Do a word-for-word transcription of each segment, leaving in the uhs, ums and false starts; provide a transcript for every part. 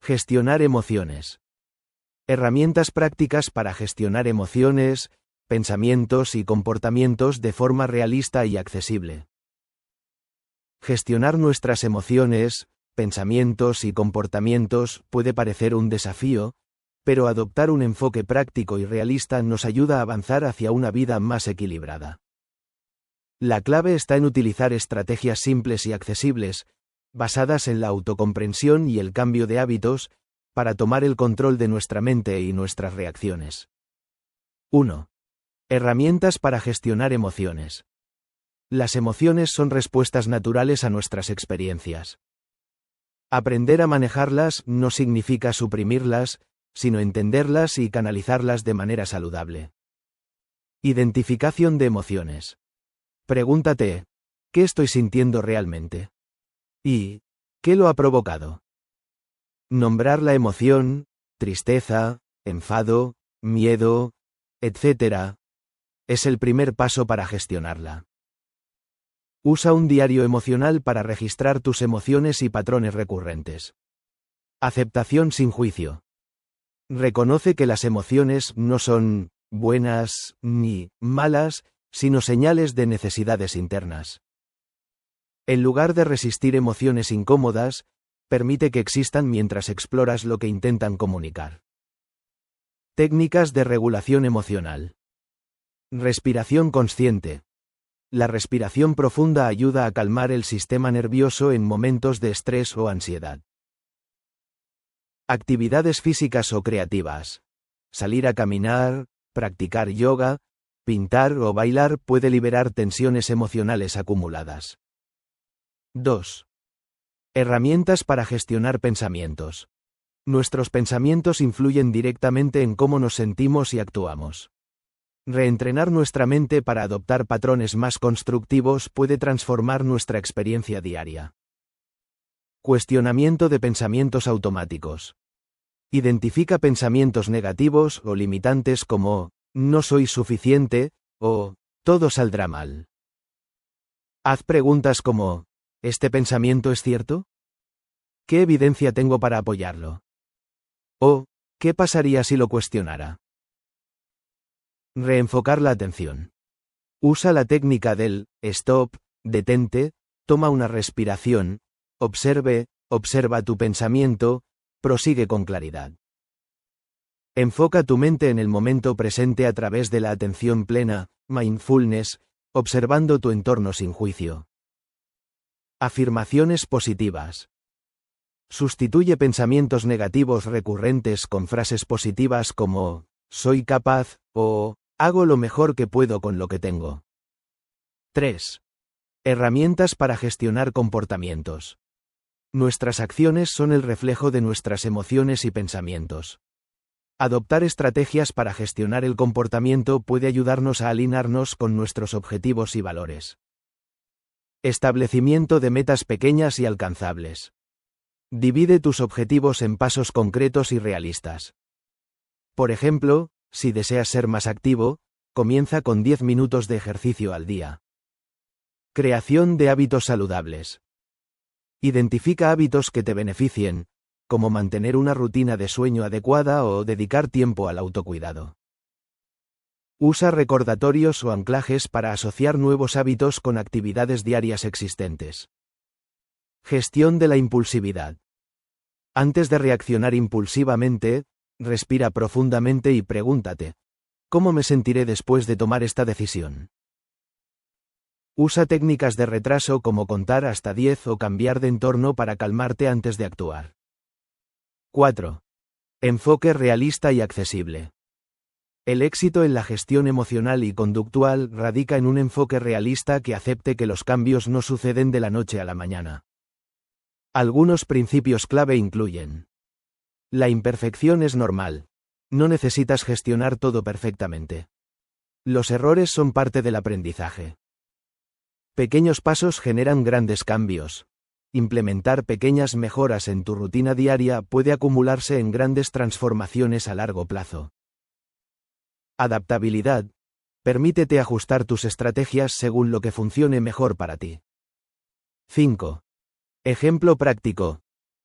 Gestionar emociones. Herramientas prácticas para gestionar emociones, pensamientos y comportamientos de forma realista y accesible. Gestionar nuestras emociones, pensamientos y comportamientos puede parecer un desafío, pero adoptar un enfoque práctico y realista nos ayuda a avanzar hacia una vida más equilibrada. La clave está en utilizar estrategias simples y accesibles, basadas en la autocomprensión y el cambio de hábitos, para tomar el control de nuestra mente y nuestras reacciones. uno. Herramientas para gestionar emociones. Las emociones son respuestas naturales a nuestras experiencias. Aprender a manejarlas no significa suprimirlas, sino entenderlas y canalizarlas de manera saludable. Identificación de emociones. Pregúntate, ¿qué estoy sintiendo realmente? ¿Y qué lo ha provocado? Nombrar la emoción, tristeza, enfado, miedo, etcétera, es el primer paso para gestionarla. Usa un diario emocional para registrar tus emociones y patrones recurrentes. Aceptación sin juicio. Reconoce que las emociones no son buenas ni malas, sino señales de necesidades internas. En lugar de resistir emociones incómodas, permite que existan mientras exploras lo que intentan comunicar. Técnicas de regulación emocional. Respiración consciente. La respiración profunda ayuda a calmar el sistema nervioso en momentos de estrés o ansiedad. Actividades físicas o creativas. Salir a caminar, practicar yoga, pintar o bailar puede liberar tensiones emocionales acumuladas. dos. Herramientas para gestionar pensamientos. Nuestros pensamientos influyen directamente en cómo nos sentimos y actuamos. Reentrenar nuestra mente para adoptar patrones más constructivos puede transformar nuestra experiencia diaria. Cuestionamiento de pensamientos automáticos. Identifica pensamientos negativos o limitantes como «no soy suficiente» o «todo saldrá mal». Haz preguntas como ¿este pensamiento es cierto? ¿Qué evidencia tengo para apoyarlo? O ¿qué pasaría si lo cuestionara? Reenfocar la atención. Usa la técnica del stop, detente, toma una respiración, observe, observa tu pensamiento, prosigue con claridad. Enfoca tu mente en el momento presente a través de la atención plena, mindfulness, observando tu entorno sin juicio. Afirmaciones positivas. Sustituye pensamientos negativos recurrentes con frases positivas como «soy capaz» o «hago lo mejor que puedo con lo que tengo». tres. Herramientas para gestionar comportamientos. Nuestras acciones son el reflejo de nuestras emociones y pensamientos. Adoptar estrategias para gestionar el comportamiento puede ayudarnos a alinearnos con nuestros objetivos y valores. Establecimiento de metas pequeñas y alcanzables. Divide tus objetivos en pasos concretos y realistas. Por ejemplo, si deseas ser más activo, comienza con diez minutos de ejercicio al día. Creación de hábitos saludables. Identifica hábitos que te beneficien, como mantener una rutina de sueño adecuada o dedicar tiempo al autocuidado. Usa recordatorios o anclajes para asociar nuevos hábitos con actividades diarias existentes. Gestión de la impulsividad. Antes de reaccionar impulsivamente, respira profundamente y pregúntate, ¿cómo me sentiré después de tomar esta decisión? Usa técnicas de retraso como contar hasta diez o cambiar de entorno para calmarte antes de actuar. cuatro. Enfoque realista y accesible. El éxito en la gestión emocional y conductual radica en un enfoque realista que acepte que los cambios no suceden de la noche a la mañana. Algunos principios clave incluyen: la imperfección es normal. No necesitas gestionar todo perfectamente. Los errores son parte del aprendizaje. Pequeños pasos generan grandes cambios. Implementar pequeñas mejoras en tu rutina diaria puede acumularse en grandes transformaciones a largo plazo. Adaptabilidad. Permítete ajustar tus estrategias según lo que funcione mejor para ti. cinco. Ejemplo práctico.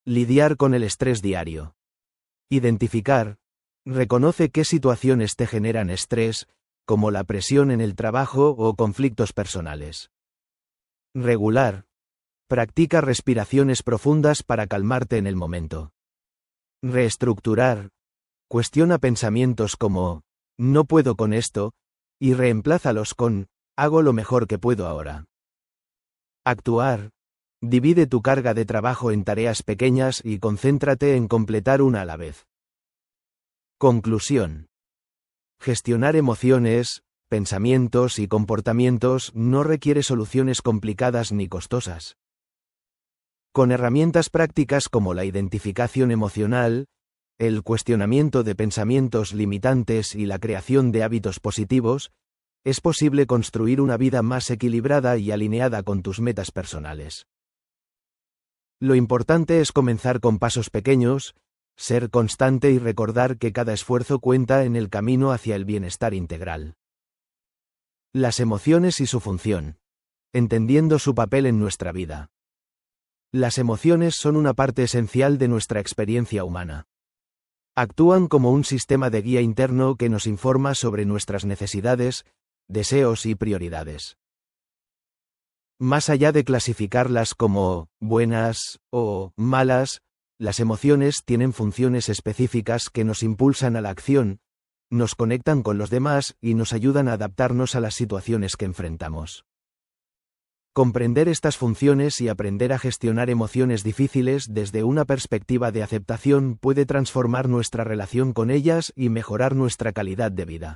Lidiar con el estrés diario. Identificar. Reconoce qué situaciones te generan estrés, como la presión en el trabajo o conflictos personales. Regular. Practica respiraciones profundas para calmarte en el momento. Reestructurar. Cuestiona pensamientos como, no puedo con esto, y reemplázalos con, hago lo mejor que puedo ahora. Actuar. Divide tu carga de trabajo en tareas pequeñas y concéntrate en completar una a la vez. Conclusión. Gestionar emociones, pensamientos y comportamientos no requiere soluciones complicadas ni costosas. Con herramientas prácticas como la identificación emocional, el cuestionamiento de pensamientos limitantes y la creación de hábitos positivos, es posible construir una vida más equilibrada y alineada con tus metas personales. Lo importante es comenzar con pasos pequeños, ser constante y recordar que cada esfuerzo cuenta en el camino hacia el bienestar integral. Las emociones y su función. Entendiendo su papel en nuestra vida. Las emociones son una parte esencial de nuestra experiencia humana. Actúan como un sistema de guía interno que nos informa sobre nuestras necesidades, deseos y prioridades. Más allá de clasificarlas como buenas o malas, las emociones tienen funciones específicas que nos impulsan a la acción, nos conectan con los demás y nos ayudan a adaptarnos a las situaciones que enfrentamos. Comprender estas funciones y aprender a gestionar emociones difíciles desde una perspectiva de aceptación puede transformar nuestra relación con ellas y mejorar nuestra calidad de vida.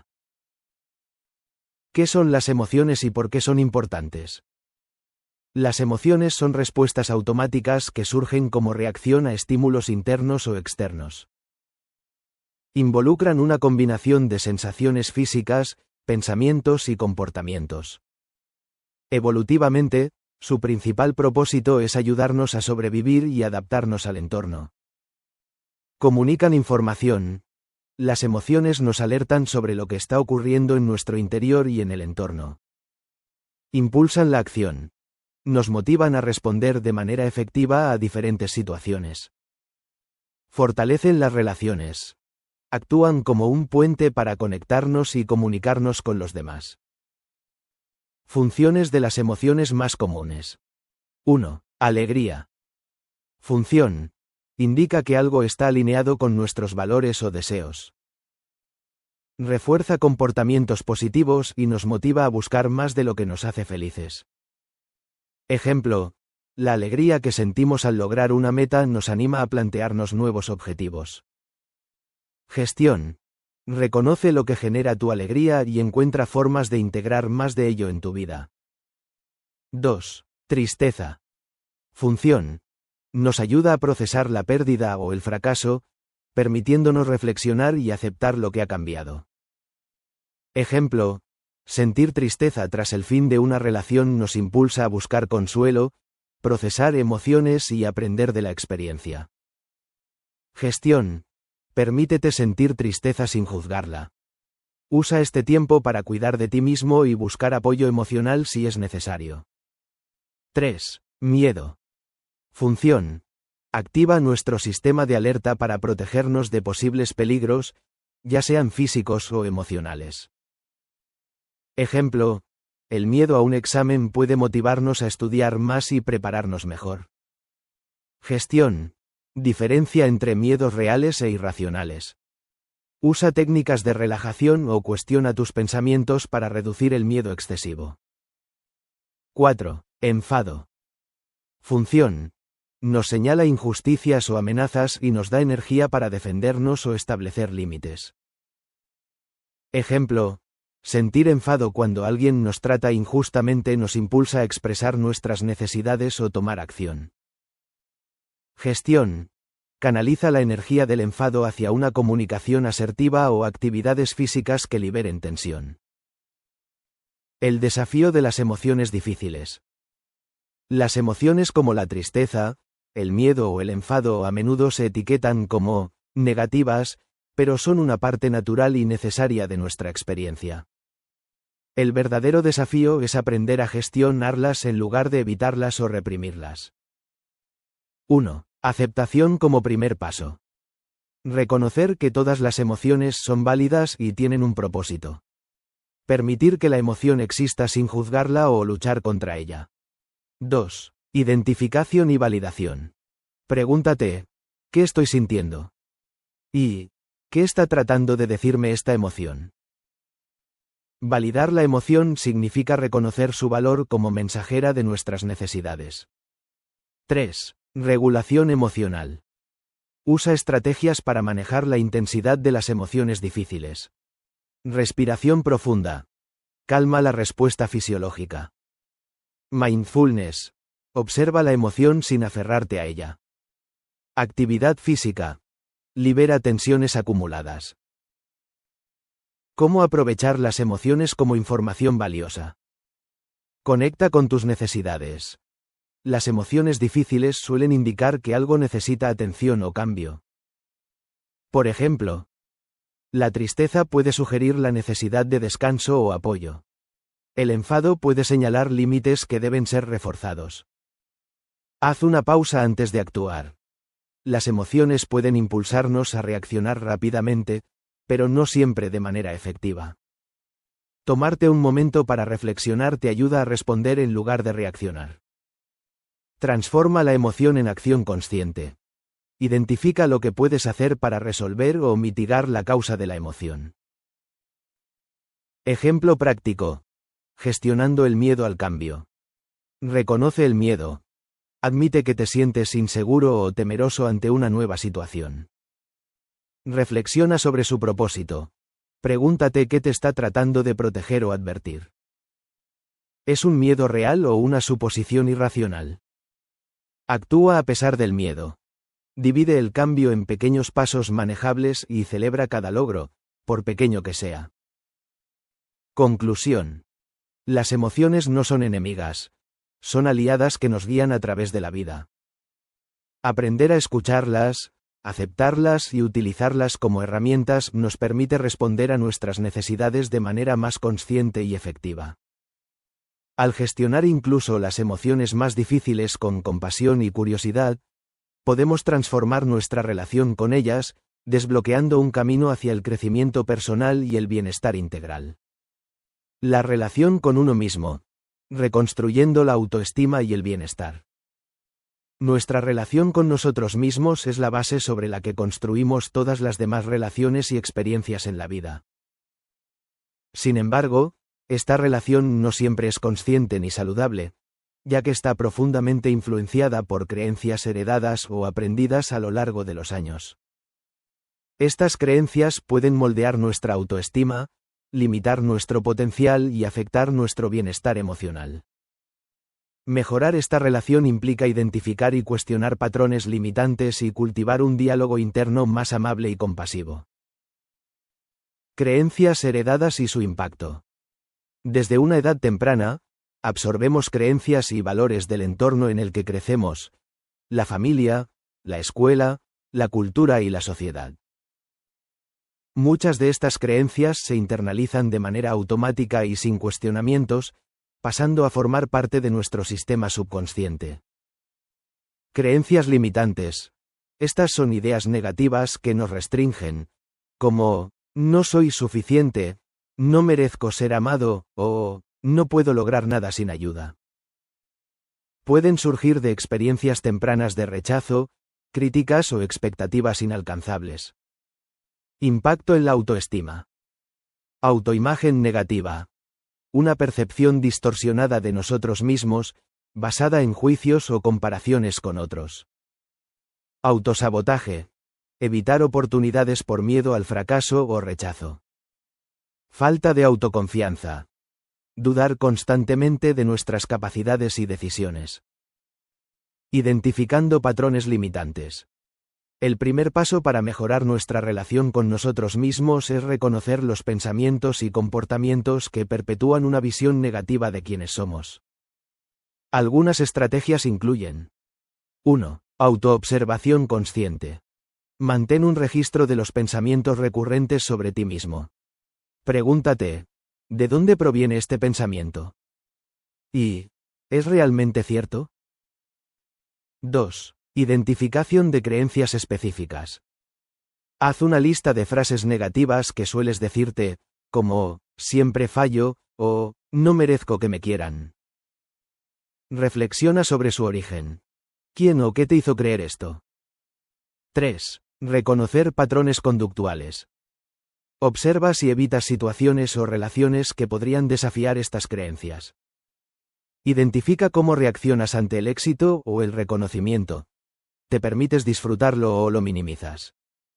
¿Qué son las emociones y por qué son importantes? Las emociones son respuestas automáticas que surgen como reacción a estímulos internos o externos. Involucran una combinación de sensaciones físicas, pensamientos y comportamientos. Evolutivamente, su principal propósito es ayudarnos a sobrevivir y adaptarnos al entorno. Comunican información. Las emociones nos alertan sobre lo que está ocurriendo en nuestro interior y en el entorno. Impulsan la acción. Nos motivan a responder de manera efectiva a diferentes situaciones. Fortalecen las relaciones. Actúan como un puente para conectarnos y comunicarnos con los demás. Funciones de las emociones más comunes. uno. Alegría. Función. Indica que algo está alineado con nuestros valores o deseos. Refuerza comportamientos positivos y nos motiva a buscar más de lo que nos hace felices. Ejemplo, la alegría que sentimos al lograr una meta nos anima a plantearnos nuevos objetivos. Gestión. Reconoce lo que genera tu alegría y encuentra formas de integrar más de ello en tu vida. dos. Tristeza. Función. Nos ayuda a procesar la pérdida o el fracaso, permitiéndonos reflexionar y aceptar lo que ha cambiado. Ejemplo, sentir tristeza tras el fin de una relación nos impulsa a buscar consuelo, procesar emociones y aprender de la experiencia. Gestión. Permítete sentir tristeza sin juzgarla. Usa este tiempo para cuidar de ti mismo y buscar apoyo emocional si es necesario. tres. Miedo. Función. Activa nuestro sistema de alerta para protegernos de posibles peligros, ya sean físicos o emocionales. Ejemplo, el miedo a un examen puede motivarnos a estudiar más y prepararnos mejor. Gestión. Diferencia entre miedos reales e irracionales. Usa técnicas de relajación o cuestiona tus pensamientos para reducir el miedo excesivo. cuatro. Enfado. Función. Nos señala injusticias o amenazas y nos da energía para defendernos o establecer límites. Ejemplo, sentir enfado cuando alguien nos trata injustamente nos impulsa a expresar nuestras necesidades o tomar acción. Gestión. Canaliza la energía del enfado hacia una comunicación asertiva o actividades físicas que liberen tensión. El desafío de las emociones difíciles. Las emociones como la tristeza, el miedo o el enfado a menudo se etiquetan como negativas, pero son una parte natural y necesaria de nuestra experiencia. El verdadero desafío es aprender a gestionarlas en lugar de evitarlas o reprimirlas. uno. Aceptación como primer paso. Reconocer que todas las emociones son válidas y tienen un propósito. Permitir que la emoción exista sin juzgarla o luchar contra ella. dos. Identificación y validación. Pregúntate, ¿qué estoy sintiendo? ¿Y qué está tratando de decirme esta emoción? Validar la emoción significa reconocer su valor como mensajera de nuestras necesidades. tres. Regulación emocional. Usa estrategias para manejar la intensidad de las emociones difíciles. Respiración profunda. Calma la respuesta fisiológica. Mindfulness. Observa la emoción sin aferrarte a ella. Actividad física. Libera tensiones acumuladas. ¿Cómo aprovechar las emociones como información valiosa? Conecta con tus necesidades. Las emociones difíciles suelen indicar que algo necesita atención o cambio. Por ejemplo, la tristeza puede sugerir la necesidad de descanso o apoyo. El enfado puede señalar límites que deben ser reforzados. Haz una pausa antes de actuar. Las emociones pueden impulsarnos a reaccionar rápidamente, pero no siempre de manera efectiva. Tomarte un momento para reflexionar te ayuda a responder en lugar de reaccionar. Transforma la emoción en acción consciente. Identifica lo que puedes hacer para resolver o mitigar la causa de la emoción. Ejemplo práctico. Gestionando el miedo al cambio. Reconoce el miedo. Admite que te sientes inseguro o temeroso ante una nueva situación. Reflexiona sobre su propósito. Pregúntate qué te está tratando de proteger o advertir. ¿Es un miedo real o una suposición irracional? Actúa a pesar del miedo. Divide el cambio en pequeños pasos manejables y celebra cada logro, por pequeño que sea. Conclusión. Las emociones no son enemigas, son aliadas que nos guían a través de la vida. Aprender a escucharlas, aceptarlas y utilizarlas como herramientas nos permite responder a nuestras necesidades de manera más consciente y efectiva. Al gestionar incluso las emociones más difíciles con compasión y curiosidad, podemos transformar nuestra relación con ellas, desbloqueando un camino hacia el crecimiento personal y el bienestar integral. La relación con uno mismo. Reconstruyendo la autoestima y el bienestar. Nuestra relación con nosotros mismos es la base sobre la que construimos todas las demás relaciones y experiencias en la vida. Sin embargo, esta relación no siempre es consciente ni saludable, ya que está profundamente influenciada por creencias heredadas o aprendidas a lo largo de los años. Estas creencias pueden moldear nuestra autoestima, limitar nuestro potencial y afectar nuestro bienestar emocional. Mejorar esta relación implica identificar y cuestionar patrones limitantes y cultivar un diálogo interno más amable y compasivo. Creencias heredadas y su impacto. Desde una edad temprana, absorbemos creencias y valores del entorno en el que crecemos, la familia, la escuela, la cultura y la sociedad. Muchas de estas creencias se internalizan de manera automática y sin cuestionamientos, pasando a formar parte de nuestro sistema subconsciente. Creencias limitantes. Estas son ideas negativas que nos restringen, como no soy suficiente, no merezco ser amado, o no puedo lograr nada sin ayuda. Pueden surgir de experiencias tempranas de rechazo, críticas o expectativas inalcanzables. Impacto en la autoestima. Autoimagen negativa. Una percepción distorsionada de nosotros mismos, basada en juicios o comparaciones con otros. Autosabotaje. Evitar oportunidades por miedo al fracaso o rechazo. Falta de autoconfianza. Dudar constantemente de nuestras capacidades y decisiones. Identificando patrones limitantes. El primer paso para mejorar nuestra relación con nosotros mismos es reconocer los pensamientos y comportamientos que perpetúan una visión negativa de quienes somos. Algunas estrategias incluyen: uno. Autoobservación consciente. Mantén un registro de los pensamientos recurrentes sobre ti mismo. Pregúntate, ¿de dónde proviene este pensamiento? ¿Y ¿es realmente cierto? dos. Identificación de creencias específicas. Haz una lista de frases negativas que sueles decirte, como, siempre fallo, o, no merezco que me quieran. Reflexiona sobre su origen. ¿Quién o qué te hizo creer esto? tres. Reconocer patrones conductuales. Observa si evitas situaciones o relaciones que podrían desafiar estas creencias. Identifica cómo reaccionas ante el éxito o el reconocimiento. ¿Te permites disfrutarlo o lo minimizas?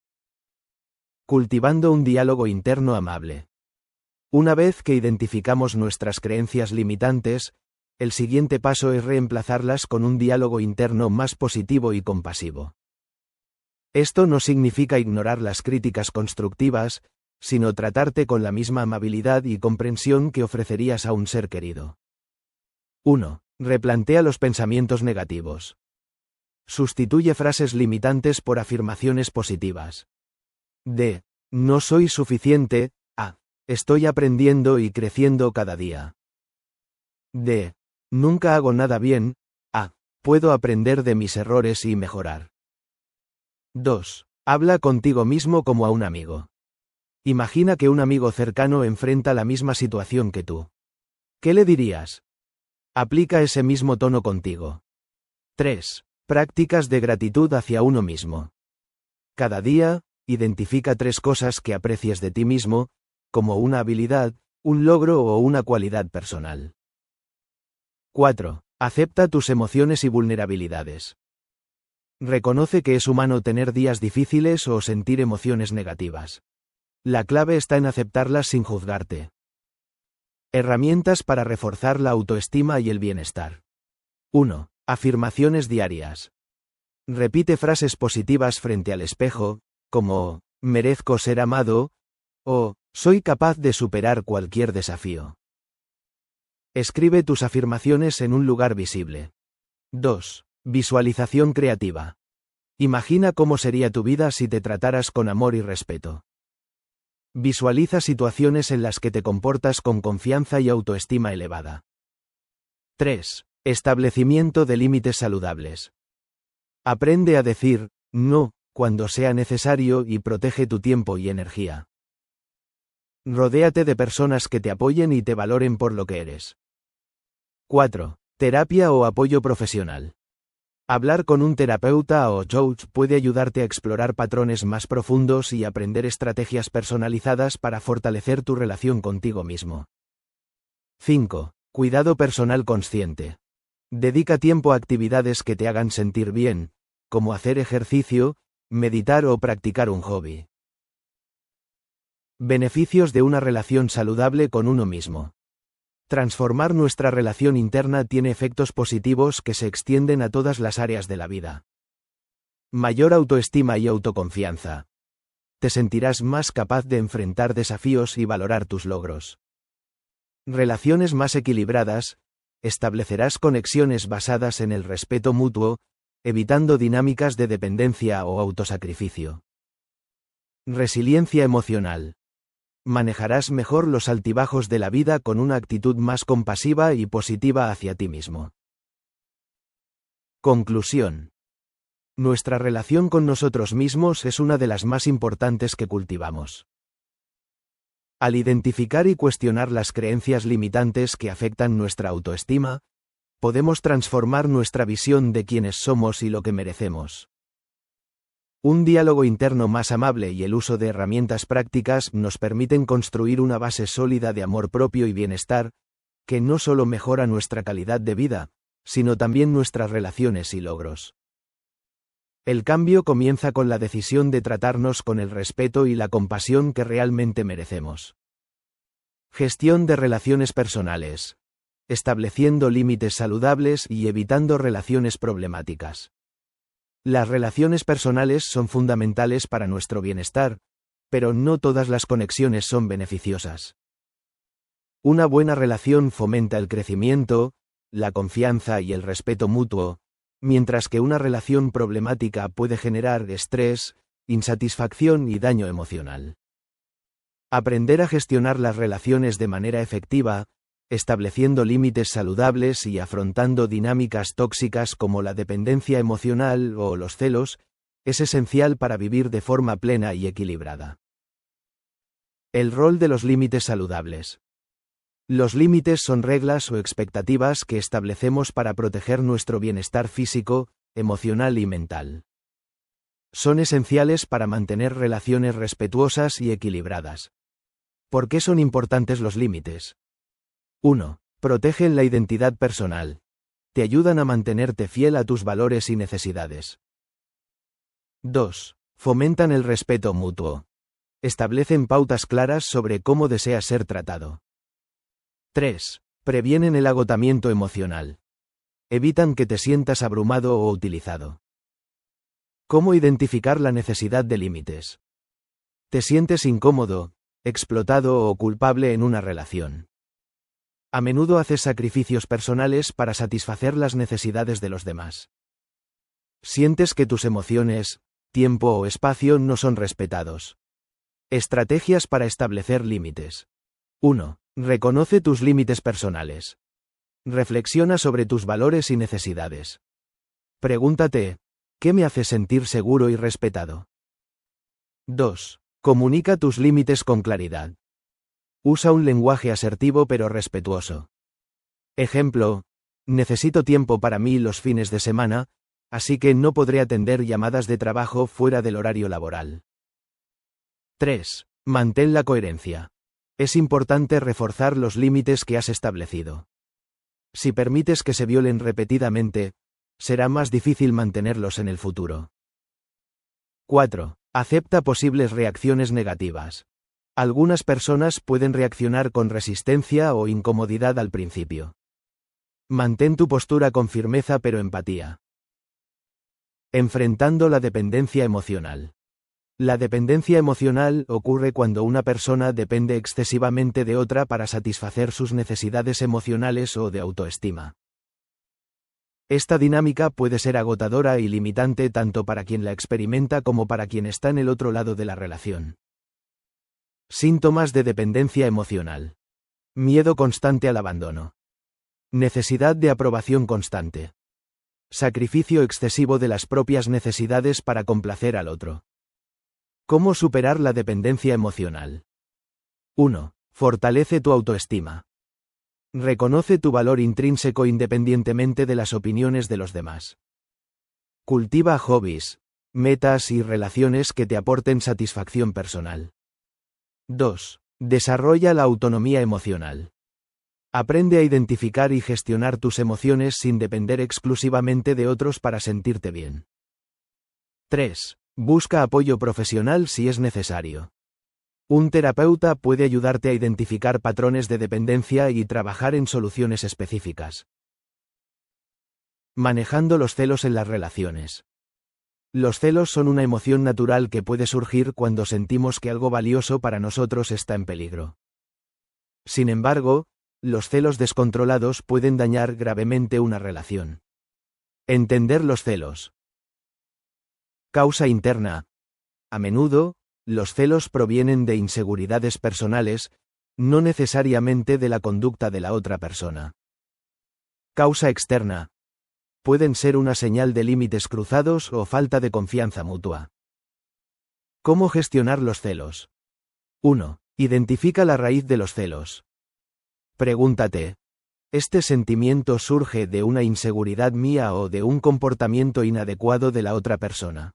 Cultivando un diálogo interno amable. Una vez que identificamos nuestras creencias limitantes, el siguiente paso es reemplazarlas con un diálogo interno más positivo y compasivo. Esto no significa ignorar las críticas constructivas, sino tratarte con la misma amabilidad y comprensión que ofrecerías a un ser querido. uno. Replantea los pensamientos negativos. Sustituye frases limitantes por afirmaciones positivas. D. No soy suficiente, a. Estoy aprendiendo y creciendo cada día. D. Nunca hago nada bien, a. Puedo aprender de mis errores y mejorar. dos. Habla contigo mismo como a un amigo. Imagina que un amigo cercano enfrenta la misma situación que tú. ¿Qué le dirías? Aplica ese mismo tono contigo. tres. Prácticas de gratitud hacia uno mismo. Cada día, identifica tres cosas que aprecies de ti mismo, como una habilidad, un logro o una cualidad personal. cuatro. Acepta tus emociones y vulnerabilidades. Reconoce que es humano tener días difíciles o sentir emociones negativas. La clave está en aceptarlas sin juzgarte. Herramientas para reforzar la autoestima y el bienestar. uno. Afirmaciones diarias. Repite frases positivas frente al espejo, como, merezco ser amado, o, soy capaz de superar cualquier desafío. Escribe tus afirmaciones en un lugar visible. dos. Visualización creativa. Imagina cómo sería tu vida si te trataras con amor y respeto. Visualiza situaciones en las que te comportas con confianza y autoestima elevada. tres. Establecimiento de límites saludables. Aprende a decir, no, cuando sea necesario y protege tu tiempo y energía. Rodéate de personas que te apoyen y te valoren por lo que eres. cuatro. Terapia o apoyo profesional. Hablar con un terapeuta o coach puede ayudarte a explorar patrones más profundos y aprender estrategias personalizadas para fortalecer tu relación contigo mismo. cinco. Cuidado personal consciente. Dedica tiempo a actividades que te hagan sentir bien, como hacer ejercicio, meditar o practicar un hobby. Beneficios de una relación saludable con uno mismo. Transformar nuestra relación interna tiene efectos positivos que se extienden a todas las áreas de la vida. Mayor autoestima y autoconfianza. Te sentirás más capaz de enfrentar desafíos y valorar tus logros. Relaciones más equilibradas. Establecerás conexiones basadas en el respeto mutuo, evitando dinámicas de dependencia o autosacrificio. Resiliencia emocional. Manejarás mejor los altibajos de la vida con una actitud más compasiva y positiva hacia ti mismo. Conclusión. Nuestra relación con nosotros mismos es una de las más importantes que cultivamos. Al identificar y cuestionar las creencias limitantes que afectan nuestra autoestima, podemos transformar nuestra visión de quiénes somos y lo que merecemos. Un diálogo interno más amable y el uso de herramientas prácticas nos permiten construir una base sólida de amor propio y bienestar, que no solo mejora nuestra calidad de vida, sino también nuestras relaciones y logros. El cambio comienza con la decisión de tratarnos con el respeto y la compasión que realmente merecemos. Gestión de relaciones personales. Estableciendo límites saludables y evitando relaciones problemáticas. Las relaciones personales son fundamentales para nuestro bienestar, pero no todas las conexiones son beneficiosas. Una buena relación fomenta el crecimiento, la confianza y el respeto mutuo, mientras que una relación problemática puede generar estrés, insatisfacción y daño emocional. Aprender a gestionar las relaciones de manera efectiva estableciendo límites saludables y afrontando dinámicas tóxicas como la dependencia emocional o los celos, es esencial para vivir de forma plena y equilibrada. El rol de los límites saludables. Los límites son reglas o expectativas que establecemos para proteger nuestro bienestar físico, emocional y mental. Son esenciales para mantener relaciones respetuosas y equilibradas. ¿Por qué son importantes los límites? uno. Protegen la identidad personal. Te ayudan a mantenerte fiel a tus valores y necesidades. dos. Fomentan el respeto mutuo. Establecen pautas claras sobre cómo deseas ser tratado. tres. Previenen el agotamiento emocional. Evitan que te sientas abrumado o utilizado. ¿Cómo identificar la necesidad de límites? ¿Te sientes incómodo, explotado o culpable en una relación? A menudo haces sacrificios personales para satisfacer las necesidades de los demás. Sientes que tus emociones, tiempo o espacio no son respetados. Estrategias para establecer límites. uno. Reconoce tus límites personales. Reflexiona sobre tus valores y necesidades. Pregúntate, ¿qué me hace sentir seguro y respetado? dos. Comunica tus límites con claridad. Usa un lenguaje asertivo pero respetuoso. Ejemplo, necesito tiempo para mí los fines de semana, así que no podré atender llamadas de trabajo fuera del horario laboral. tres. Mantén la coherencia. Es importante reforzar los límites que has establecido. Si permites que se violen repetidamente, será más difícil mantenerlos en el futuro. cuatro. Acepta posibles reacciones negativas. Algunas personas pueden reaccionar con resistencia o incomodidad al principio. Mantén tu postura con firmeza pero empatía. Enfrentando la dependencia emocional. La dependencia emocional ocurre cuando una persona depende excesivamente de otra para satisfacer sus necesidades emocionales o de autoestima. Esta dinámica puede ser agotadora y limitante tanto para quien la experimenta como para quien está en el otro lado de la relación. Síntomas de dependencia emocional. Miedo constante al abandono. Necesidad de aprobación constante. Sacrificio excesivo de las propias necesidades para complacer al otro. ¿Cómo superar la dependencia emocional? uno. Fortalece tu autoestima. Reconoce tu valor intrínseco independientemente de las opiniones de los demás. Cultiva hobbies, metas y relaciones que te aporten satisfacción personal. dos. Desarrolla la autonomía emocional. Aprende a identificar y gestionar tus emociones sin depender exclusivamente de otros para sentirte bien. tres. Busca apoyo profesional si es necesario. Un terapeuta puede ayudarte a identificar patrones de dependencia y trabajar en soluciones específicas. Manejando los celos en las relaciones. Los celos son una emoción natural que puede surgir cuando sentimos que algo valioso para nosotros está en peligro. Sin embargo, los celos descontrolados pueden dañar gravemente una relación. Entender los celos. Causa interna. A menudo, los celos provienen de inseguridades personales, no necesariamente de la conducta de la otra persona. Causa externa. Pueden ser una señal de límites cruzados o falta de confianza mutua. ¿Cómo gestionar los celos? uno. Identifica la raíz de los celos. Pregúntate, ¿este sentimiento surge de una inseguridad mía o de un comportamiento inadecuado de la otra persona?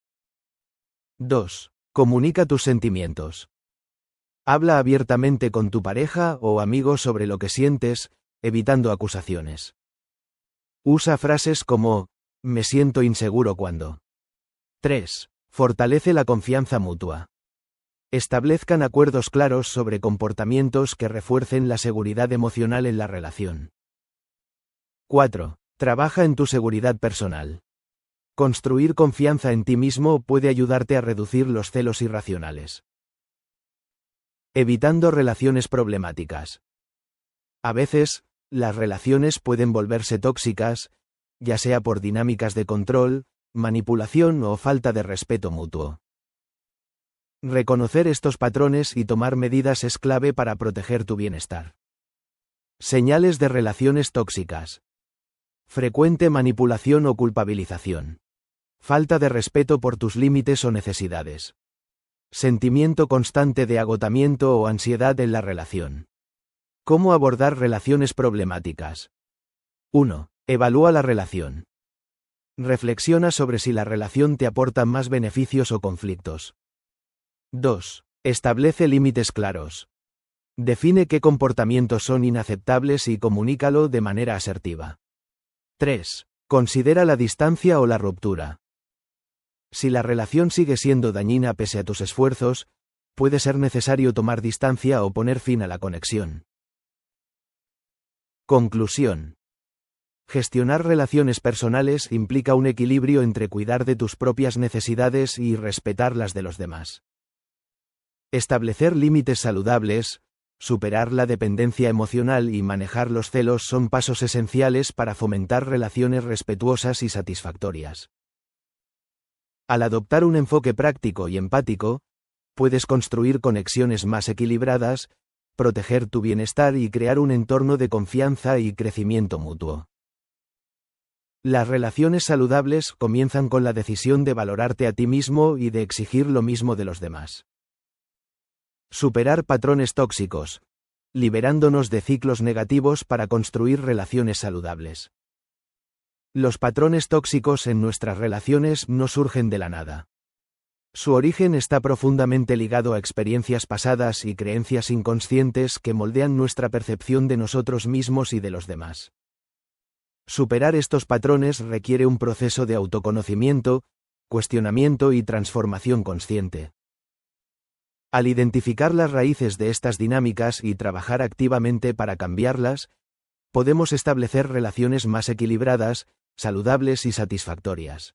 dos. Comunica tus sentimientos. Habla abiertamente con tu pareja o amigo sobre lo que sientes, evitando acusaciones. Usa frases como, me siento inseguro cuando. tres. Fortalece la confianza mutua. Establezcan acuerdos claros sobre comportamientos que refuercen la seguridad emocional en la relación. cuatro. Trabaja en tu seguridad personal. Construir confianza en ti mismo puede ayudarte a reducir los celos irracionales. Evitando relaciones problemáticas. A veces, las relaciones pueden volverse tóxicas, ya sea por dinámicas de control, manipulación o falta de respeto mutuo. Reconocer estos patrones y tomar medidas es clave para proteger tu bienestar. Señales de relaciones tóxicas. Frecuente manipulación o culpabilización. Falta de respeto por tus límites o necesidades. Sentimiento constante de agotamiento o ansiedad en la relación. ¿Cómo abordar relaciones problemáticas? uno. Evalúa la relación. Reflexiona sobre si la relación te aporta más beneficios o conflictos. dos. Establece límites claros. Define qué comportamientos son inaceptables y comunícalo de manera asertiva. tres. Considera la distancia o la ruptura. Si la relación sigue siendo dañina pese a tus esfuerzos, puede ser necesario tomar distancia o poner fin a la conexión. Conclusión. Gestionar relaciones personales implica un equilibrio entre cuidar de tus propias necesidades y respetar las de los demás. Establecer límites saludables, superar la dependencia emocional y manejar los celos son pasos esenciales para fomentar relaciones respetuosas y satisfactorias. Al adoptar un enfoque práctico y empático, puedes construir conexiones más equilibradas, proteger tu bienestar y crear un entorno de confianza y crecimiento mutuo. Las relaciones saludables comienzan con la decisión de valorarte a ti mismo y de exigir lo mismo de los demás. Superar patrones tóxicos, liberándonos de ciclos negativos para construir relaciones saludables. Los patrones tóxicos en nuestras relaciones no surgen de la nada. Su origen está profundamente ligado a experiencias pasadas y creencias inconscientes que moldean nuestra percepción de nosotros mismos y de los demás. Superar estos patrones requiere un proceso de autoconocimiento, cuestionamiento y transformación consciente. Al identificar las raíces de estas dinámicas y trabajar activamente para cambiarlas, podemos establecer relaciones más equilibradas, saludables y satisfactorias.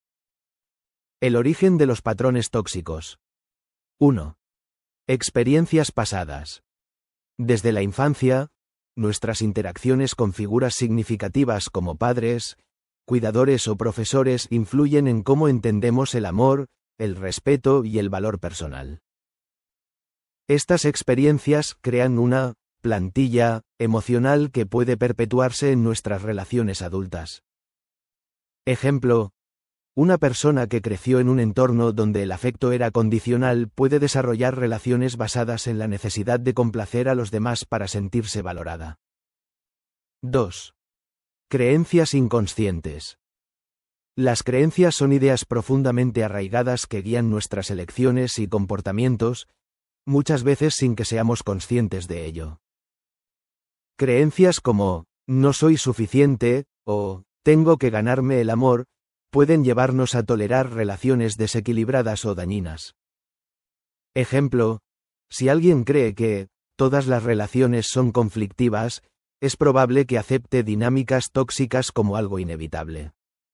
El origen de los patrones tóxicos. uno. Experiencias pasadas. Desde la infancia, nuestras interacciones con figuras significativas como padres, cuidadores o profesores influyen en cómo entendemos el amor, el respeto y el valor personal. Estas experiencias crean una plantilla emocional que puede perpetuarse en nuestras relaciones adultas. Ejemplo: una persona que creció en un entorno donde el afecto era condicional puede desarrollar relaciones basadas en la necesidad de complacer a los demás para sentirse valorada. dos. Creencias inconscientes. Las creencias son ideas profundamente arraigadas que guían nuestras elecciones y comportamientos, muchas veces sin que seamos conscientes de ello. Creencias como «no soy suficiente» o «tengo que ganarme el amor» pueden llevarnos a tolerar relaciones desequilibradas o dañinas. Ejemplo: si alguien cree que todas las relaciones son conflictivas, es probable que acepte dinámicas tóxicas como algo inevitable.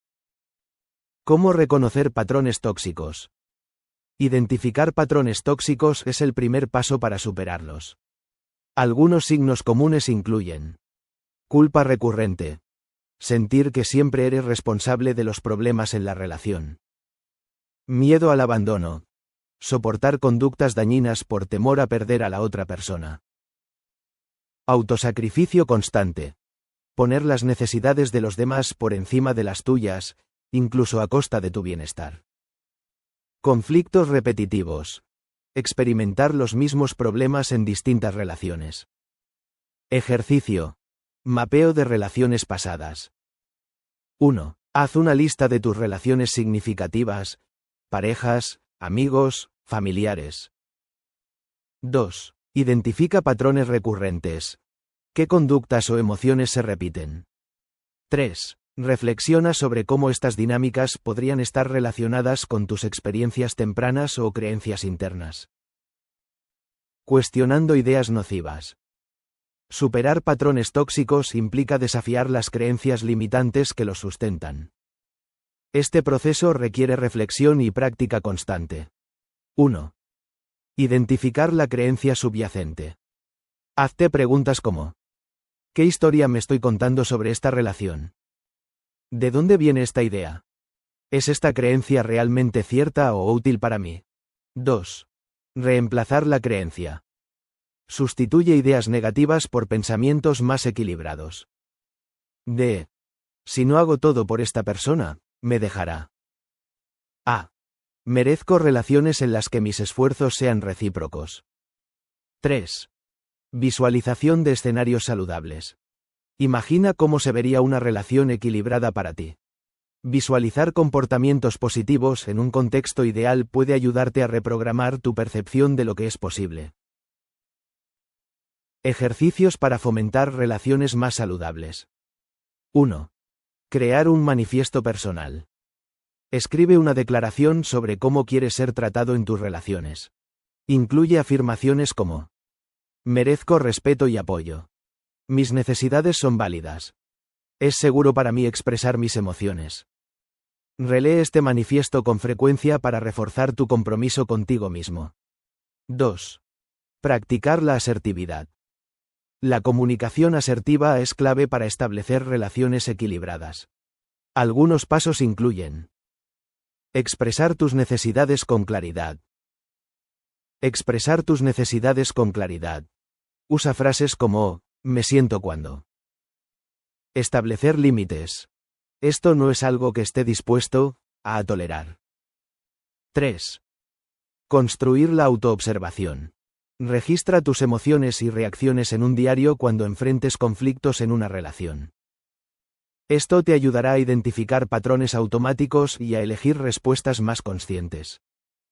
¿Cómo reconocer patrones tóxicos? Identificar patrones tóxicos es el primer paso para superarlos. Algunos signos comunes incluyen: culpa recurrente. Sentir que siempre eres responsable de los problemas en la relación. Miedo al abandono. Soportar conductas dañinas por temor a perder a la otra persona. Autosacrificio constante. Poner las necesidades de los demás por encima de las tuyas, incluso a costa de tu bienestar. Conflictos repetitivos. Experimentar los mismos problemas en distintas relaciones. Ejercicio. Mapeo de relaciones pasadas. uno. Haz una lista de tus relaciones significativas, parejas, amigos, familiares. dos. Identifica patrones recurrentes. ¿Qué conductas o emociones se repiten? tres. Reflexiona sobre cómo estas dinámicas podrían estar relacionadas con tus experiencias tempranas o creencias internas. Cuestionando ideas nocivas. Superar patrones tóxicos implica desafiar las creencias limitantes que los sustentan. Este proceso requiere reflexión y práctica constante. uno. Identificar la creencia subyacente. Hazte preguntas como: ¿qué historia me estoy contando sobre esta relación? ¿De dónde viene esta idea? ¿Es esta creencia realmente cierta o útil para mí? dos. Reemplazar la creencia. Sustituye ideas negativas por pensamientos más equilibrados. D. Si no hago todo por esta persona, me dejará. A. Merezco relaciones en las que mis esfuerzos sean recíprocos. tres. Visualización de escenarios saludables. Imagina cómo se vería una relación equilibrada para ti. Visualizar comportamientos positivos en un contexto ideal puede ayudarte a reprogramar tu percepción de lo que es posible. Ejercicios para fomentar relaciones más saludables. uno. Crear un manifiesto personal. Escribe una declaración sobre cómo quieres ser tratado en tus relaciones. Incluye afirmaciones como: merezco respeto y apoyo. Mis necesidades son válidas. Es seguro para mí expresar mis emociones. Relee este manifiesto con frecuencia para reforzar tu compromiso contigo mismo. dos. Practicar la asertividad. La comunicación asertiva es clave para establecer relaciones equilibradas. Algunos pasos incluyen: expresar tus necesidades con claridad. Expresar tus necesidades con claridad. Usa frases como: me siento cuando. Establecer límites. Esto no es algo que esté dispuesto a tolerar. tres. Construir la autoobservación. Registra tus emociones y reacciones en un diario cuando enfrentes conflictos en una relación. Esto te ayudará a identificar patrones automáticos y a elegir respuestas más conscientes.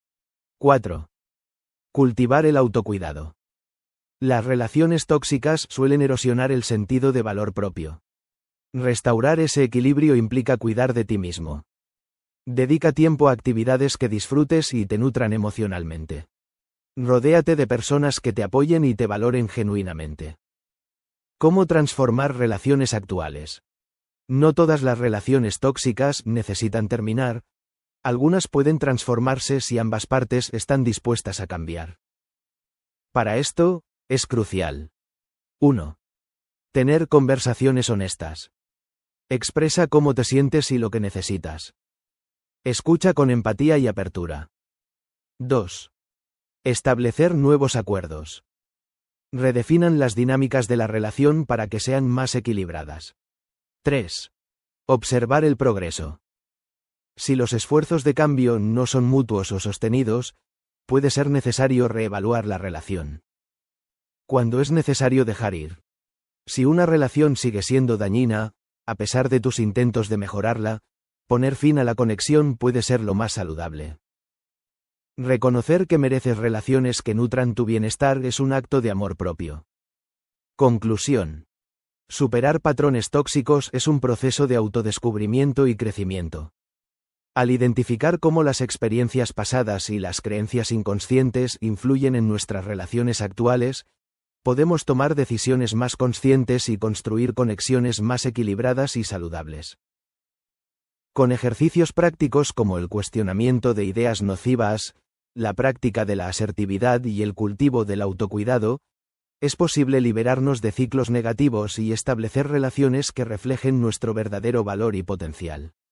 cuatro. Cultivar el autocuidado. Las relaciones tóxicas suelen erosionar el sentido de valor propio. Restaurar ese equilibrio implica cuidar de ti mismo. Dedica tiempo a actividades que disfrutes y te nutran emocionalmente. Rodéate de personas que te apoyen y te valoren genuinamente. ¿Cómo transformar relaciones actuales? No todas las relaciones tóxicas necesitan terminar. Algunas pueden transformarse si ambas partes están dispuestas a cambiar. Para esto, es crucial. uno. Tener conversaciones honestas. Expresa cómo te sientes y lo que necesitas. Escucha con empatía y apertura. dos. Establecer nuevos acuerdos. Redefinan las dinámicas de la relación para que sean más equilibradas. tres. Observar el progreso. Si los esfuerzos de cambio no son mutuos o sostenidos, puede ser necesario reevaluar la relación. Cuando es necesario dejar ir. Si una relación sigue siendo dañina, a pesar de tus intentos de mejorarla, poner fin a la conexión puede ser lo más saludable. Reconocer que mereces relaciones que nutran tu bienestar es un acto de amor propio. Conclusión. Superar patrones tóxicos es un proceso de autodescubrimiento y crecimiento. Al identificar cómo las experiencias pasadas y las creencias inconscientes influyen en nuestras relaciones actuales, podemos tomar decisiones más conscientes y construir conexiones más equilibradas y saludables. Con ejercicios prácticos como el cuestionamiento de ideas nocivas, la práctica de la asertividad y el cultivo del autocuidado, es posible liberarnos de ciclos negativos y establecer relaciones que reflejen nuestro verdadero valor y potencial.